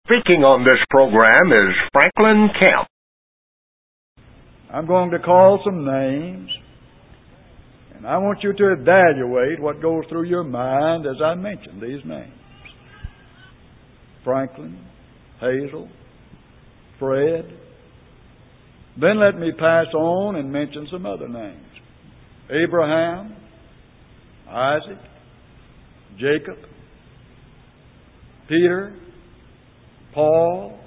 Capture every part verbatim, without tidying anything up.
Speaking on this program is Franklin Camp. I'm going to call some names, and I want you to evaluate what goes through your mind as I mention these names. Franklin, Hazel, Fred. Then let me pass on and mention some other names. Abraham, Isaac, Jacob, Peter, Paul,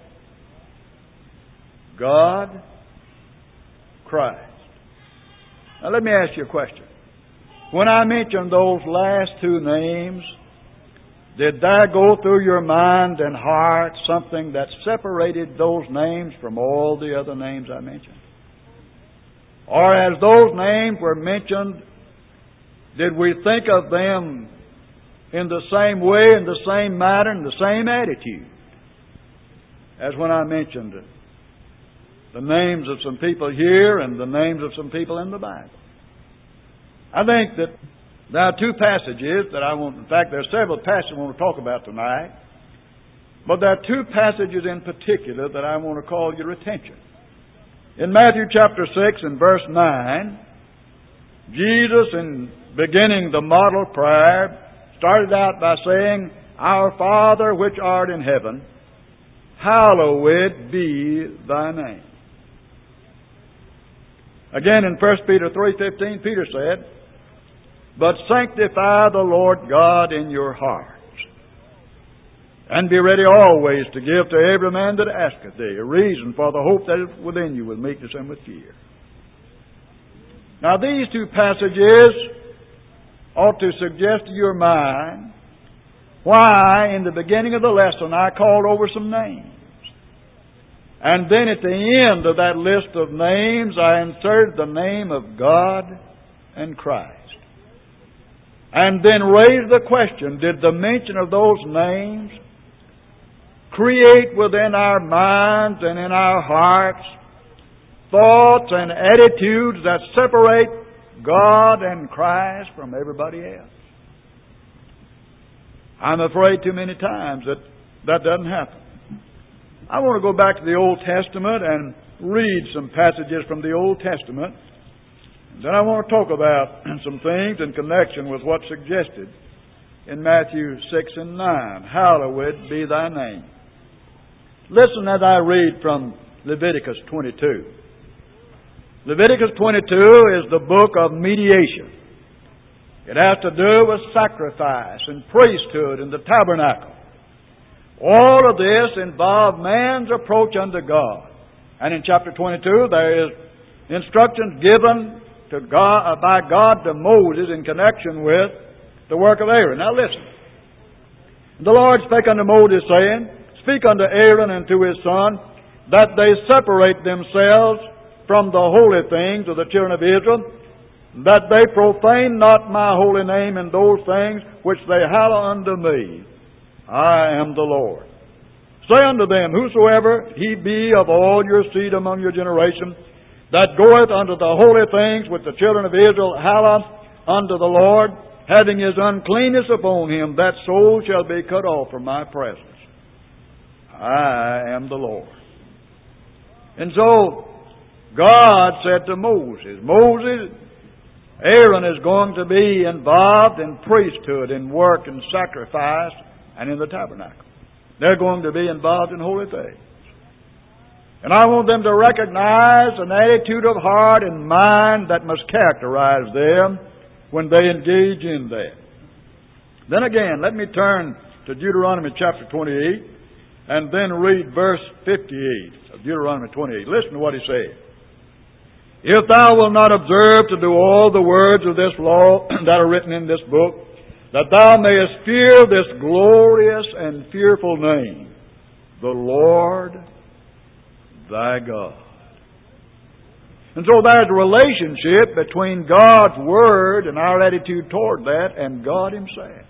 God, Christ. Now let me ask you a question. When I mentioned those last two names, did there go through your mind and heart something that separated those names from all the other names I mentioned? Or as those names were mentioned, did we think of them in the same way, in the same manner, in the same attitude as when I mentioned it? The names of some people here and the names of some people in the Bible. I think that there are two passages that I want, in fact, there are several passages I want to talk about tonight, but there are two passages in particular that I want to call your attention. In Matthew chapter six and verse nine, Jesus, in beginning the model prayer, started out by saying, "Our Father which art in heaven, hallowed be thy name." Again in First Peter three fifteen, Peter said, "But sanctify the Lord God in your hearts, and be ready always to give to every man that asketh thee a reason for the hope that is within you with meekness and with fear." Now these two passages ought to suggest to your mind why in the beginning of the lesson I called over some names. And then at the end of that list of names I inserted the name of God and Christ. And then raised the question, did the mention of those names create within our minds and in our hearts thoughts and attitudes that separate God and Christ from everybody else? I'm afraid too many times that that doesn't happen. I want to go back to the Old Testament and read some passages from the Old Testament. Then I want to talk about some things in connection with what's suggested in Matthew six and nine. Hallowed be thy name. Listen as I read from Leviticus twenty-two. Leviticus twenty-two is the book of mediation. It has to do with sacrifice and priesthood and the tabernacle. All of this involves man's approach unto God. And in chapter twenty-two there is instructions given to God, by God to Moses in connection with the work of Aaron. Now listen. The Lord spake unto Moses, saying, "Speak unto Aaron and to his son, that they separate themselves from the holy things of the children of Israel, that they profane not my holy name in those things which they hallow unto me. I am the Lord. Say unto them, whosoever he be of all your seed among your generation, that goeth unto the holy things which the children of Israel hallow unto the Lord, having his uncleanness upon him, that soul shall be cut off from my presence. I am the Lord." And so God said to Moses, Moses, Aaron is going to be involved in priesthood, in work and sacrifice, and in the tabernacle. They're going to be involved in holy things. And I want them to recognize an attitude of heart and mind that must characterize them when they engage in that. Then again, let me turn to Deuteronomy chapter twenty-eight and then read verse fifty-eight of Deuteronomy twenty-eight. Listen to what he said. "If thou wilt not observe to do all the words of this law that are written in this book, that thou mayest fear this glorious and fearful name, the Lord thy God." And so there's a relationship between God's Word and our attitude toward that and God Himself.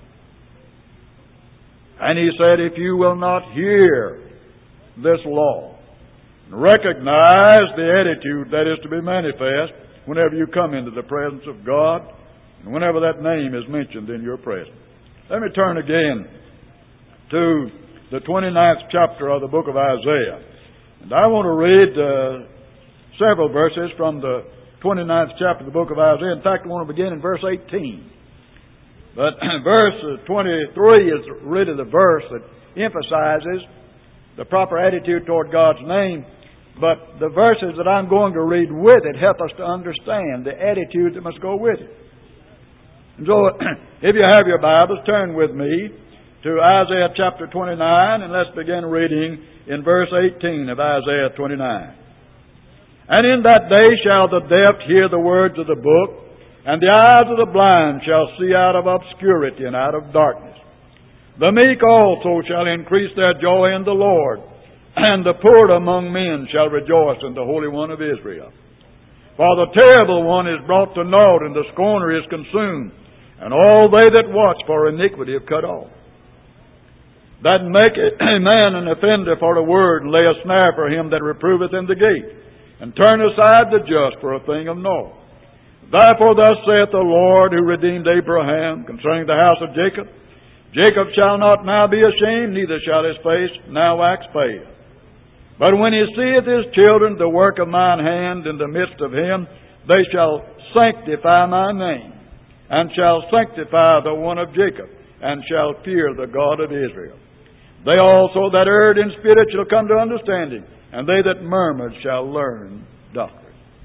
And He said, if you will not hear this law, recognize the attitude that is to be manifest whenever you come into the presence of God and whenever that name is mentioned in your presence. Let me turn again to the twenty-ninth chapter of the book of Isaiah. And I want to read uh, several verses from the twenty-ninth chapter of the book of Isaiah. In fact, I want to begin in verse eighteen. But verse twenty-three is really the verse that emphasizes the proper attitude toward God's name. But the verses that I'm going to read with it help us to understand the attitude that must go with it. And so, if you have your Bibles, turn with me to Isaiah chapter twenty-nine, and let's begin reading in verse eighteen of Isaiah twenty-nine. And in that day shall the deaf hear the words of the book, and the eyes of the blind shall see out of obscurity and out of darkness. The meek also shall increase their joy in the Lord, and the poor among men shall rejoice in the Holy One of Israel. For the terrible one is brought to naught, and the scorner is consumed, and all they that watch for iniquity are cut off. That make a man an offender for a word, and lay a snare for him that reproveth in the gate, and turn aside the just for a thing of naught. Therefore thus saith the Lord, who redeemed Abraham, concerning the house of Jacob, Jacob shall not now be ashamed, neither shall his face now wax pale. But when he seeth his children, the work of mine hand in the midst of him, they shall sanctify my name, and shall sanctify the one of Jacob, and shall fear the God of Israel. They also that erred in spirit shall come to understanding, and they that murmured shall learn doctrine.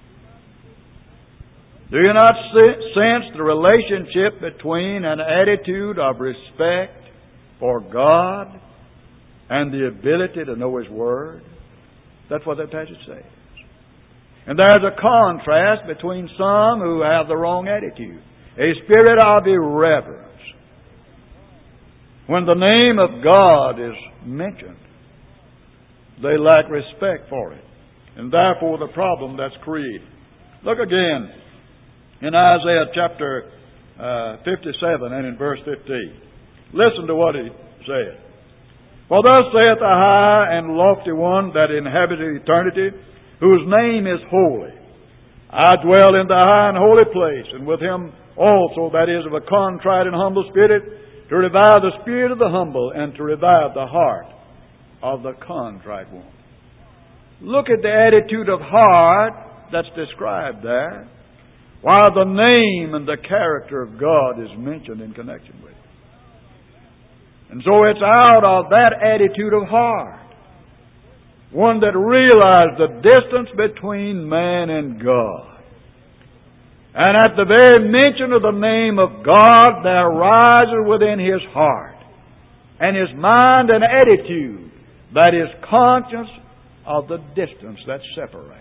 Do you not sense the relationship between an attitude of respect for God and the ability to know His Word? That's what that passage says. And there's a contrast between some who have the wrong attitude, a spirit of irreverence. When the name of God is mentioned, they lack respect for it, and therefore the problem that's created. Look again in Isaiah chapter uh, fifty-seven and in verse fifteen. Listen to what he said. For thus saith the high and lofty one that inhabiteth eternity, whose name is holy. I dwell in the high and holy place, and with him also that is of a contrite and humble spirit, to revive the spirit of the humble, and to revive the heart of the contrite one. Look at the attitude of heart that's described there, while the name and the character of God is mentioned in connection with it. And so it's out of that attitude of heart, one that realized the distance between man and God. And at the very mention of the name of God, there rises within his heart and his mind an attitude that is conscious of the distance that separates.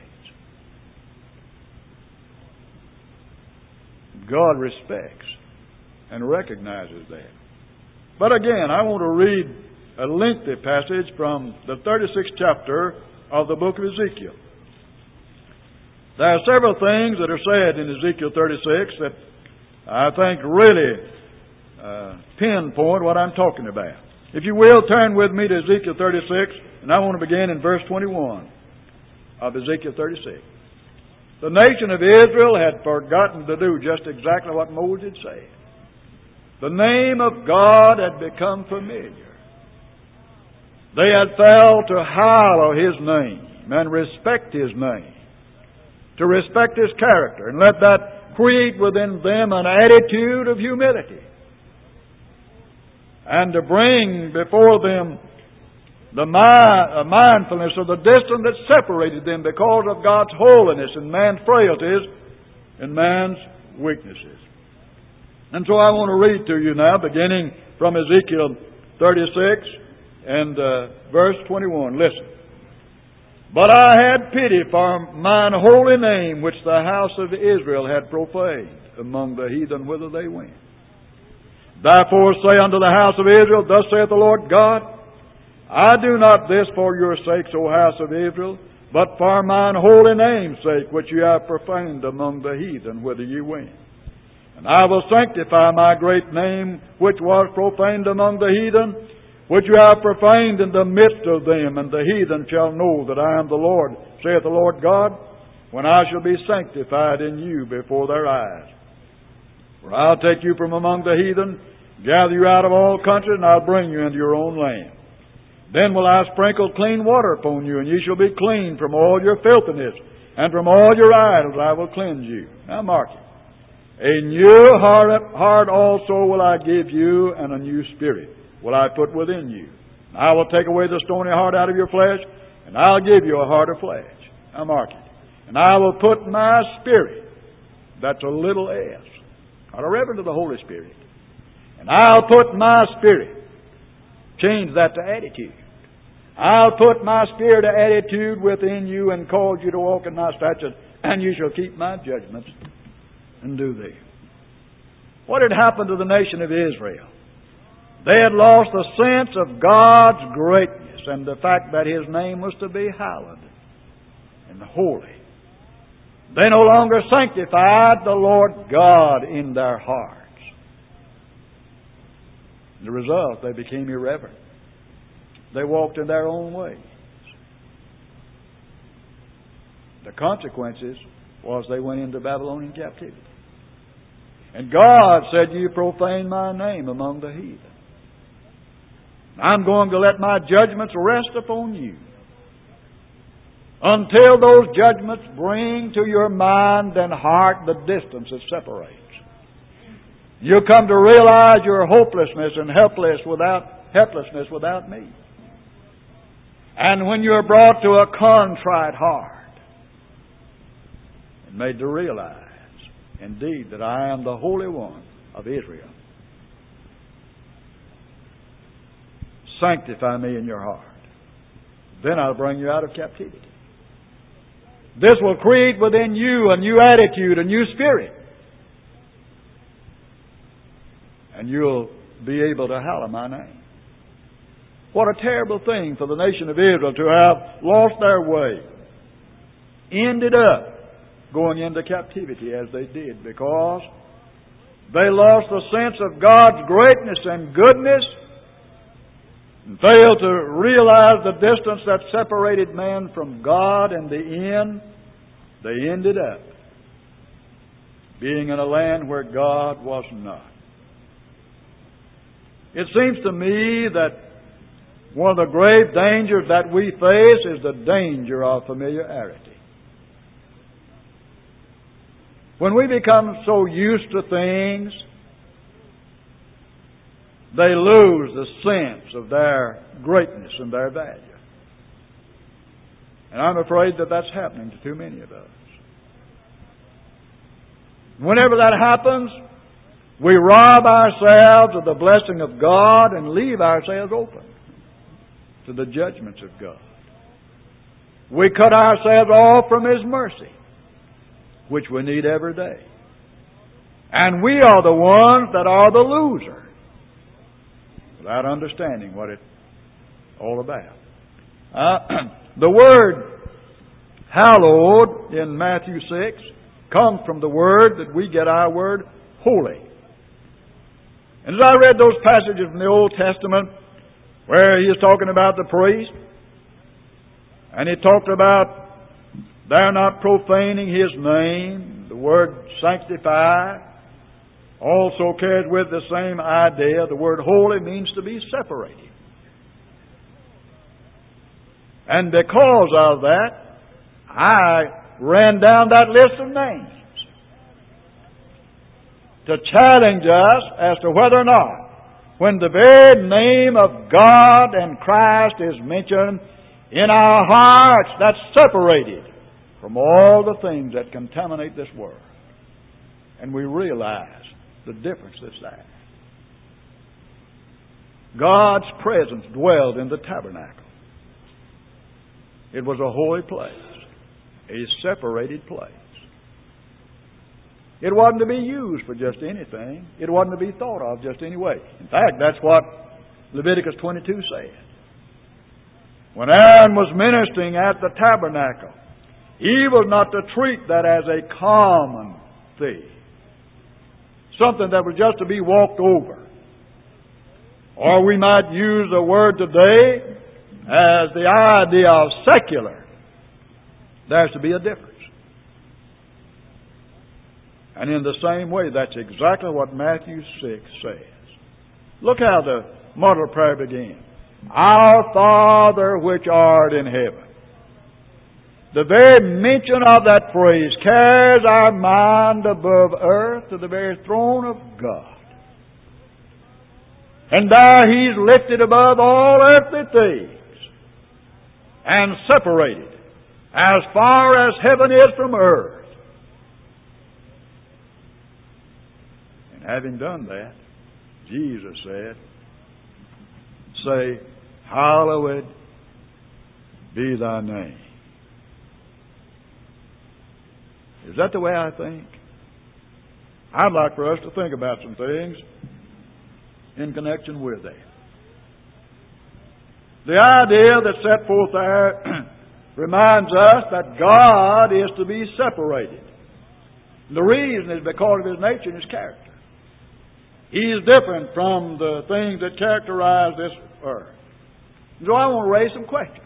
God respects and recognizes that. But again, I want to read a lengthy passage from the thirty-sixth chapter of the book of Ezekiel. There are several things that are said in Ezekiel thirty-six that I think really uh, pinpoint what I'm talking about. If you will, turn with me to Ezekiel thirty-six, and I want to begin in verse twenty-one of Ezekiel thirty-six. The nation of Israel had forgotten to do just exactly what Moses said. The name of God had become familiar. They had failed to hallow His name and respect His name, to respect His character, and let that create within them an attitude of humility, and to bring before them the mind, mindfulness of the distance that separated them because of God's holiness and man's frailties and man's weaknesses. And so I want to read to you now, beginning from Ezekiel thirty-six and uh, verse twenty-one. Listen. But I had pity for mine holy name, which the house of Israel had profaned among the heathen whither they went. Therefore say unto the house of Israel, Thus saith the Lord God, I do not this for your sakes, O house of Israel, but for mine holy name's sake, which ye have profaned among the heathen whither ye went. And I will sanctify my great name, which was profaned among the heathen, which you have profaned in the midst of them, and the heathen shall know that I am the Lord, saith the Lord God, when I shall be sanctified in you before their eyes. For I'll take you from among the heathen, gather you out of all countries, and I'll bring you into your own land. Then will I sprinkle clean water upon you, and ye shall be clean from all your filthiness, and from all your idols I will cleanse you. Now mark it. A new heart, heart also will I give you, and a new spirit will I put within you. And I will take away the stony heart out of your flesh, and I'll give you a heart of flesh. Now mark it. And I will put my spirit, that's a little s, not a reference to the Holy Spirit. And I'll put my spirit, change that to attitude. I'll put my spirit of attitude within you and cause you to walk in my statutes, and you shall keep my judgments and do them. What had happened to the nation of Israel? They had lost the sense of God's greatness and the fact that His name was to be hallowed and holy. They no longer sanctified the Lord God in their hearts. The result, they became irreverent. They walked in their own ways. The consequences was they went into Babylonian captivity. And God said, you profane my name among the heathen. I'm going to let my judgments rest upon you until those judgments bring to your mind and heart the distance that separates. You come to realize your hopelessness and helpless without helplessness without me. And when you're brought to a contrite heart and made to realize, indeed, that I am the Holy One of Israel, sanctify me in your heart. Then I'll bring you out of captivity. This will create within you a new attitude, a new spirit. And you'll be able to hallow my name. What a terrible thing for the nation of Israel to have lost their way. Ended up going into captivity as they did because they lost the sense of God's greatness and goodness and failed to realize the distance that separated man from God. In the end, they ended up being in a land where God was not. It seems to me that one of the grave dangers that we face is the danger of familiarity. When we become so used to things, they lose the sense of their greatness and their value. And I'm afraid that that's happening to too many of us. Whenever that happens, we rob ourselves of the blessing of God and leave ourselves open to the judgments of God. We cut ourselves off from His mercy, which we need every day. And we are the ones that are the loser, without understanding what it's all about. Uh, the word hallowed in Matthew six comes from the word that we get our word holy. And as I read those passages from the Old Testament where He is talking about the priest, and He talked about they're not profaning His name, the word sanctify also carries with the same idea. The word holy means to be separated. And because of that, I ran down that list of names to challenge us as to whether or not, when the very name of God and Christ is mentioned in our hearts, that's separated from all the things that contaminate this world. And we realize the difference that's there. God's presence dwelled in the tabernacle. It was a holy place, a separated place. It wasn't to be used for just anything. It wasn't to be thought of just any way. In fact, that's what Leviticus twenty-two said. When Aaron was ministering at the tabernacle, he was not to treat that as a common thing, something that was just to be walked over. Or we might use the word today as the idea of secular. There's to be a difference. And in the same way, that's exactly what Matthew six says. Look how the model prayer begins. Our Father which art in heaven. The very mention of that phrase carries our mind above earth to the very throne of God. And there He's lifted above all earthly things and separated as far as heaven is from earth. And having done that, Jesus said, say, hallowed be thy name. Is that the way I think? I'd like for us to think about some things in connection with that. The idea that's set forth there reminds us that God is to be separated. The reason is because of His nature and His character. He is different from the things that characterize this earth. So I want to raise some questions.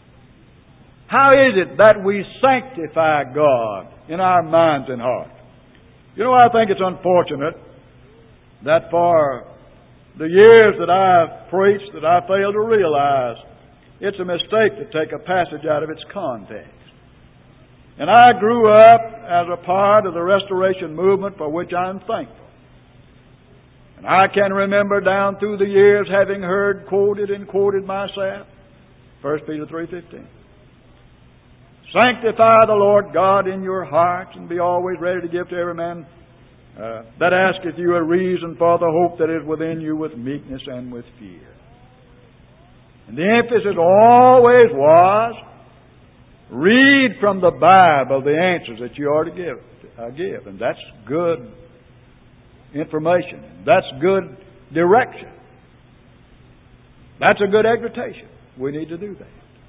How is it that we sanctify God in our minds and hearts? You know, I think it's unfortunate that for the years that I've preached that I failed to realize it's a mistake to take a passage out of its context. And I grew up as a part of the Restoration movement for which I'm thankful. And I can remember down through the years having heard quoted and quoted myself, First Peter three fifteen. Sanctify the Lord God in your hearts, and be always ready to give to every man uh, that asketh you a reason for the hope that is within you with meekness and with fear. And the emphasis always was, read from the Bible the answers that you are to give. Uh, give. And that's good information. That's good direction. That's a good exhortation. We need to do that.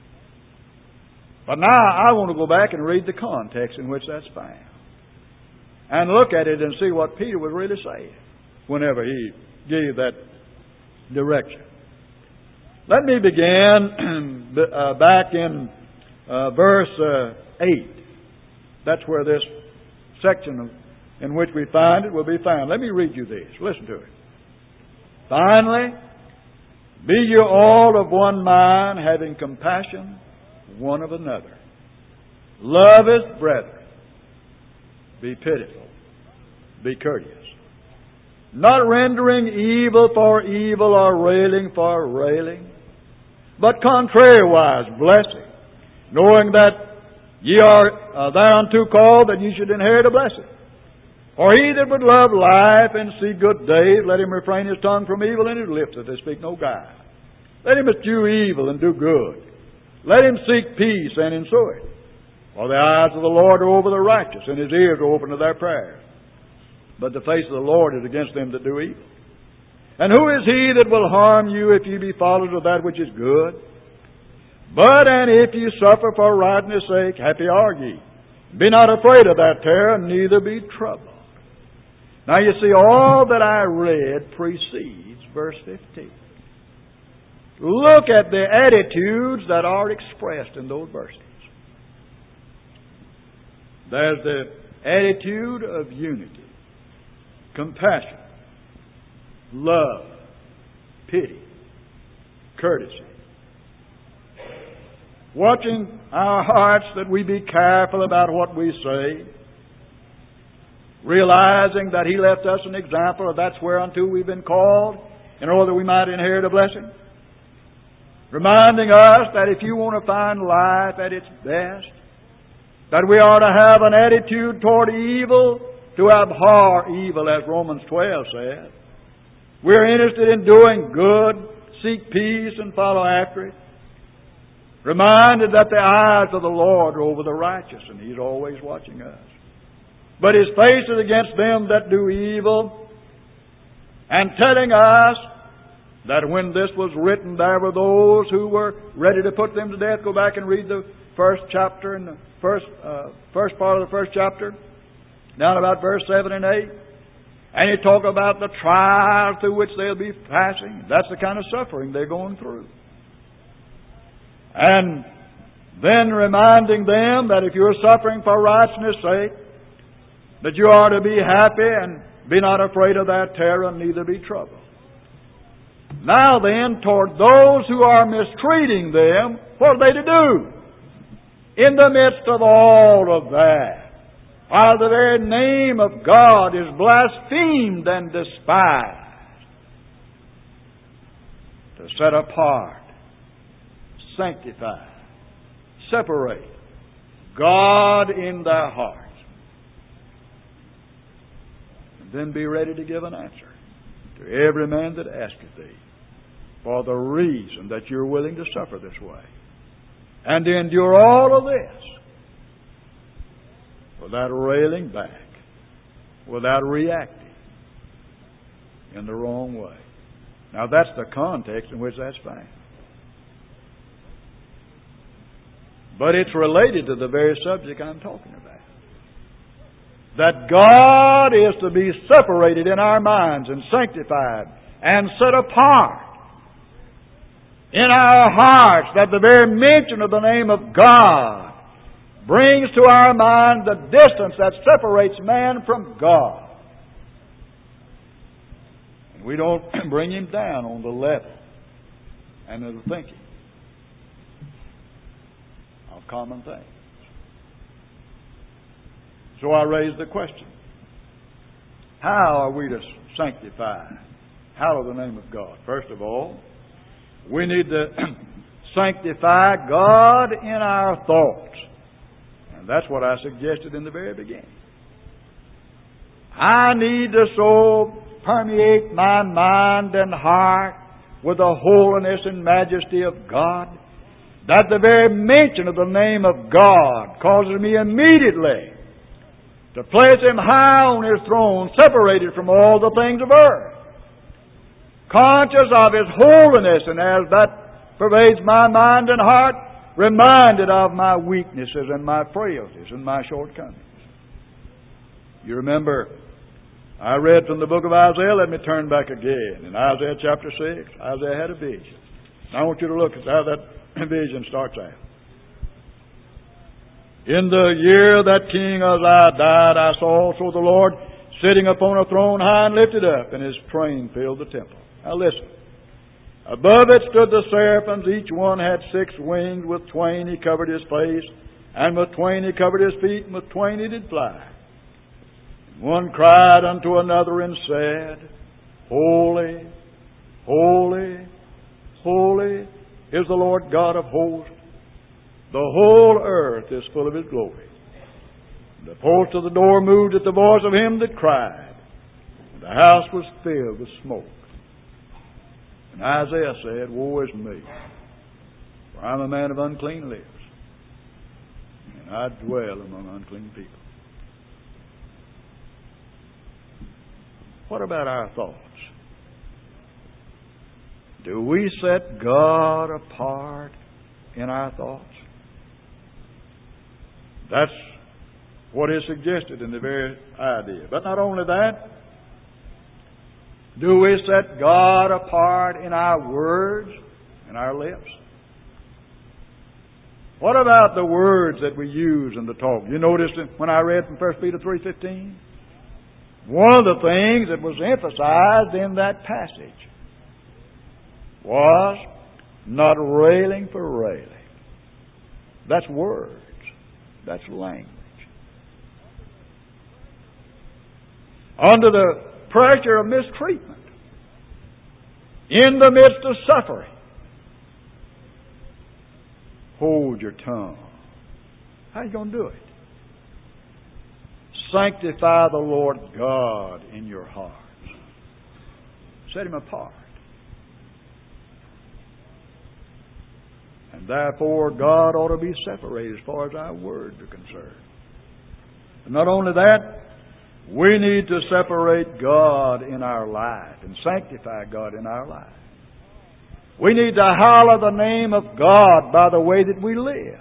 But now I want to go back and read the context in which that's found. And look at it and see what Peter was really saying whenever he gave that direction. Let me begin uh, back in uh, verse uh, eight. That's where this section of, in which we find it will be found. Let me read you this. Listen to it. Finally, be you all of one mind, having compassion one of another. Love as brethren. Be pitiful. Be courteous. Not rendering evil for evil or railing for railing, but contrariwise blessing, knowing that ye are uh, thereunto called that ye should inherit a blessing. For he that would love life and see good days, let him refrain his tongue from evil and his lips that they speak no guile. Let him eschew evil and do good. Let him seek peace and ensue it. For the eyes of the Lord are over the righteous, and His ears are open to their prayers. But the face of the Lord is against them that do evil. And who is he that will harm you if ye be followers of that which is good? But and if ye suffer for righteousness' sake, happy are ye. Be not afraid of that terror, neither be troubled. Now you see, all that I read precedes verse fifteen. Look at the attitudes that are expressed in those verses. There's the attitude of unity, compassion, love, pity, courtesy. Watching our hearts that we be careful about what we say, realizing that He left us an example of that's whereunto we've been called in order that we might inherit a blessing. Reminding us that if you want to find life at its best, that we ought to have an attitude toward evil, to abhor evil, as Romans twelve says. We're interested in doing good, seek peace, and follow after it. Reminded that the eyes of the Lord are over the righteous, and He's always watching us. But His face is against them that do evil, and telling us that when this was written, there were those who were ready to put them to death. Go back and read the first chapter and the first uh, first part of the first chapter, down about verse seven and eight. And you talk about the trials through which they'll be passing. That's the kind of suffering they're going through. And then reminding them that if you're suffering for righteousness' sake, that you are to be happy and be not afraid of their terror, neither be troubled. Now then, toward those who are mistreating them, what are they to do? In the midst of all of that, while the very name of God is blasphemed and despised, to set apart, sanctify, separate God in their hearts, and then be ready to give an answer to every man that asketh thee for the reason that you're willing to suffer this way and to endure all of this without railing back, without reacting in the wrong way. Now that's the context in which that's found. But it's related to the very subject I'm talking about. That God is to be separated in our minds and sanctified and set apart in our hearts, that the very mention of the name of God brings to our mind the distance that separates man from God. And we don't bring Him down on the level and of the thinking of common things. So I raise the question, how are we to sanctify, hallow the name of God? First of all, we need to sanctify God in our thoughts. And that's what I suggested in the very beginning. I need to so permeate my mind and heart with the holiness and majesty of God that the very mention of the name of God causes me immediately to place Him high on His throne, separated from all the things of earth, conscious of His holiness, and as that pervades my mind and heart, reminded of my weaknesses and my frailties and my shortcomings. You remember, I read from the book of Isaiah. Let me turn back again. In Isaiah chapter six, Isaiah had a vision. I want you to look at how that vision starts out. In the year that King Uzziah died, I saw also the Lord sitting upon a throne high and lifted up, and His train filled the temple. Now listen. Above it stood the seraphims. Each one had six wings. With twain He covered His face, and with twain He covered His feet, and with twain He did fly. And one cried unto another and said, Holy, holy, holy is the Lord God of hosts. The whole earth is full of His glory. And the post of the door moved at the voice of him that cried, and the house was filled with smoke. And Isaiah said, Woe is me, for I'm a man of unclean lips, and I dwell among unclean people. What about our thoughts? Do we set God apart in our thoughts? That's what is suggested in the very idea. But not only that, do we set God apart in our words and our lips? What about the words that we use in the talk? You noticed when I read from First Peter three fifteen? One of the things that was emphasized in that passage was not railing for railing. That's words. That's language. Under the pressure of mistreatment, in the midst of suffering, hold your tongue. How are you going to do it? Sanctify the Lord God in your hearts. Set Him apart. And therefore, God ought to be separated as far as our words are concerned. And not only that, we need to separate God in our life and sanctify God in our life. We need to hallow the name of God by the way that we live.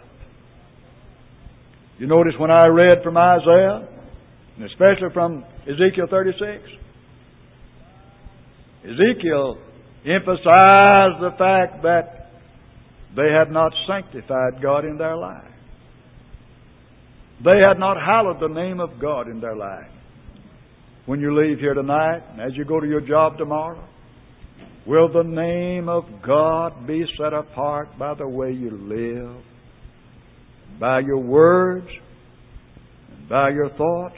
You notice when I read from Isaiah, and especially from Ezekiel thirty-six, Ezekiel emphasized the fact that they had not sanctified God in their life. They had not hallowed the name of God in their life. When you leave here tonight, and as you go to your job tomorrow, Will the name of God be set apart by the way you live, by your words, and by your thoughts?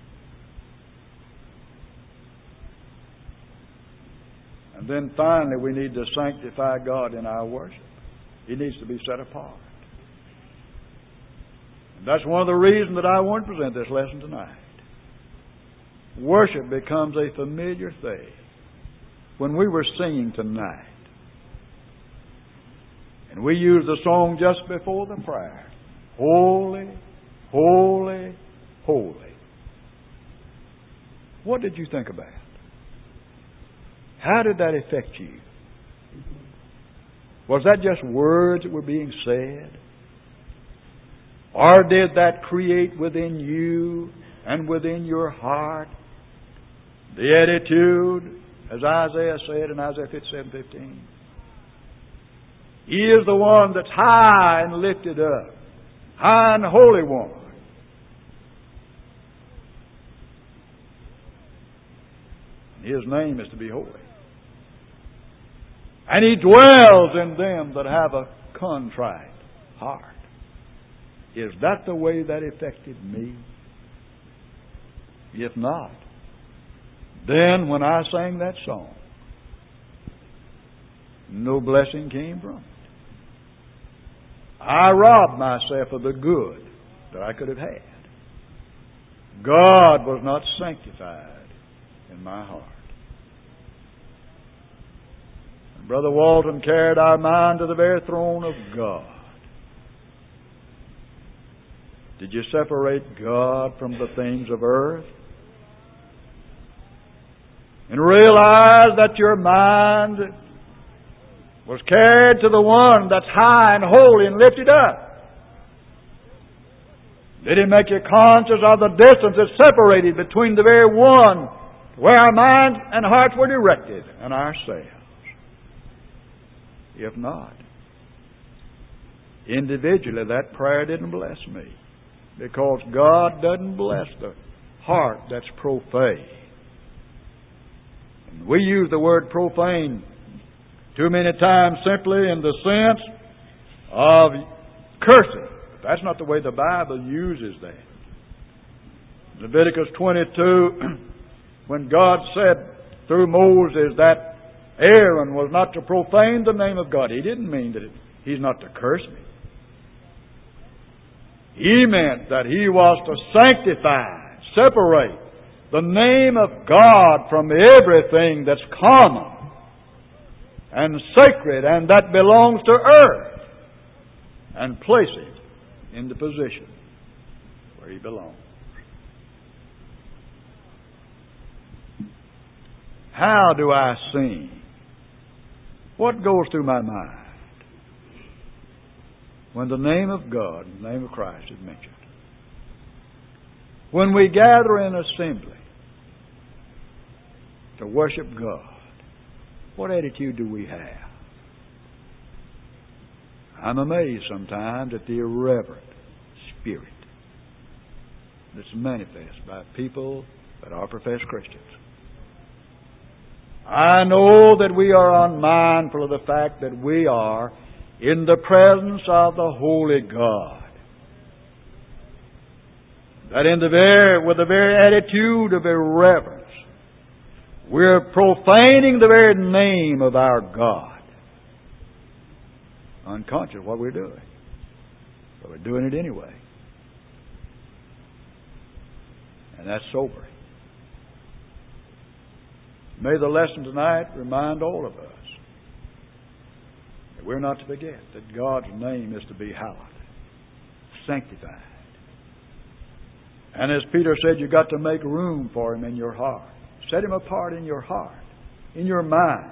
And then finally, we need to sanctify God in our worship. He needs to be set apart. And that's one of the reasons that I want to present this lesson tonight. Worship becomes a familiar thing. When we were singing tonight, and we used the song just before the prayer, Holy, Holy, Holy. What did you think about? How did that affect you? Was that just words that were being said? Or did that create within you and within your heart the attitude, as Isaiah said in Isaiah fifty-seven fifteen? He is the one that's high and lifted up, high and holy one. His name is to be holy. And He dwells in them that have a contrite heart. Is that the way that affected me? If not, then when I sang that song, no blessing came from it. I robbed myself of the good that I could have had. God was not sanctified in my heart. And Brother Walton carried our mind to the very throne of God. Did you separate God from the things of earth? And realize that your mind was carried to the one that's high and holy and lifted up? Did He make you conscious of the distance that separated between the very one where our minds and hearts were directed and ourselves? If not, individually that prayer didn't bless me, because God doesn't bless the heart that's profane. And we use the word profane too many times simply in the sense of cursing. But that's not the way the Bible uses that. Leviticus twenty-two, when God said through Moses that Aaron was not to profane the name of God, He didn't mean that he's not to curse me. He meant that he was to sanctify, separate the name of God from everything that's common and sacred and that belongs to earth, and place it in the position where He belongs. How do I sing? What goes through my mind when the name of God, the name of Christ is mentioned? When we gather in assembly to worship God, what attitude do we have? I'm amazed sometimes at the irreverent spirit that's manifest by people that are professed Christians. I know that we are unmindful of the fact that we are in the presence of the Holy God. That in the very, with the very attitude of irreverence, we're profaning the very name of our God. Unconscious of what we're doing. But we're doing it anyway. And that's sobering. May the lesson tonight remind all of us that we're not to forget that God's name is to be hallowed, sanctified. And as Peter said, you've got to make room for Him in your heart. Set Him apart in your heart, in your mind.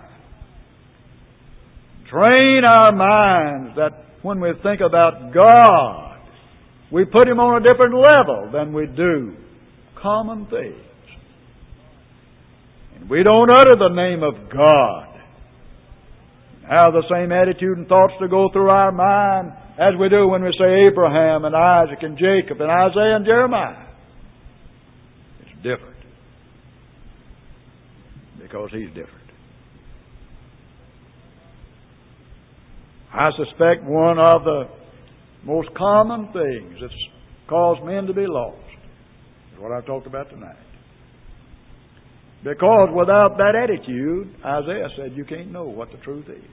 Train our minds that when we think about God, we put Him on a different level than we do common things. And we don't utter the name of God. Have the same attitude and thoughts to go through our mind as we do when we say Abraham and Isaac and Jacob and Isaiah and Jeremiah. It's different. Because He's different. I suspect one of the most common things that's caused men to be lost is what I've talked about tonight. Because without that attitude, Isaiah said, you can't know what the truth is.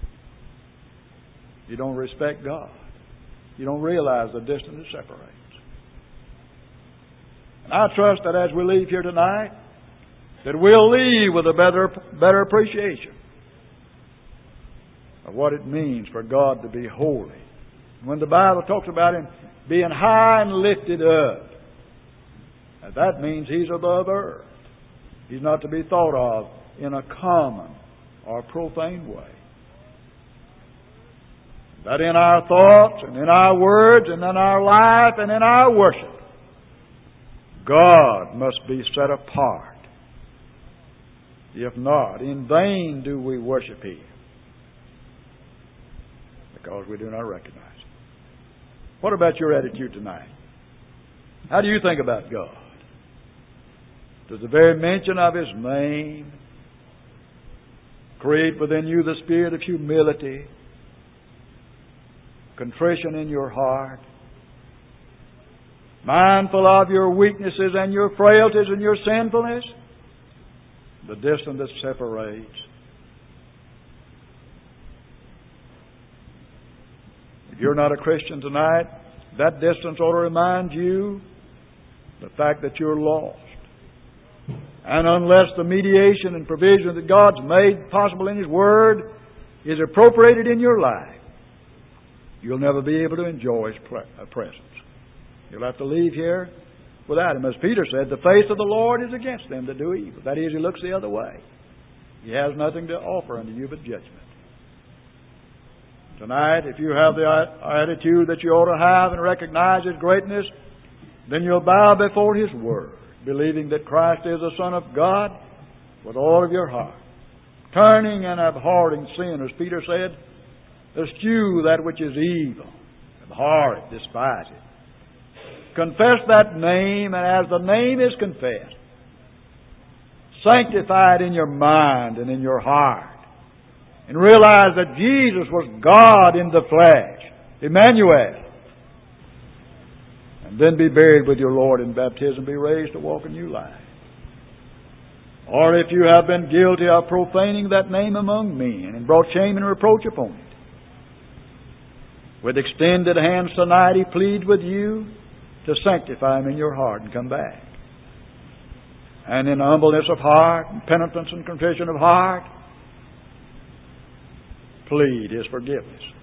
You don't respect God. You don't realize the distance that separates. And I trust that as we leave here tonight, that we'll leave with a better, better appreciation of what it means for God to be holy. When the Bible talks about Him being high and lifted up, that means He's above earth. He's not to be thought of in a common or profane way. That in our thoughts and in our words and in our life and in our worship, God must be set apart. If not, in vain do we worship Him, because we do not recognize Him. What about your attitude tonight? How do you think about God? Does the very mention of His name create within you the spirit of humility, contrition in your heart, mindful of your weaknesses and your frailties and your sinfulness, the distance that separates? If you're not a Christian tonight, that distance ought to remind you the fact that you're lost. And unless the mediation and provision that God's made possible in His Word is appropriated in your life, you'll never be able to enjoy His presence. You'll have to leave here without Him. As Peter said, the face of the Lord is against them that do evil. That is, He looks the other way. He has nothing to offer unto you but judgment. Tonight, if you have the attitude that you ought to have and recognize His greatness, then you'll bow before His Word, believing that Christ is the Son of God with all of your heart, turning and abhorring sin, as Peter said, eschew that which is evil, abhor it, despise it. Confess that name, and as the name is confessed, sanctify it in your mind and in your heart, and realize that Jesus was God in the flesh, Emmanuel. And then be buried with your Lord in baptism, be raised to walk a new life. Or if you have been guilty of profaning that name among men and brought shame and reproach upon it, with extended hands tonight He pleads with you to sanctify Him in your heart and come back. And in humbleness of heart, and penitence and contrition of heart, plead His forgiveness.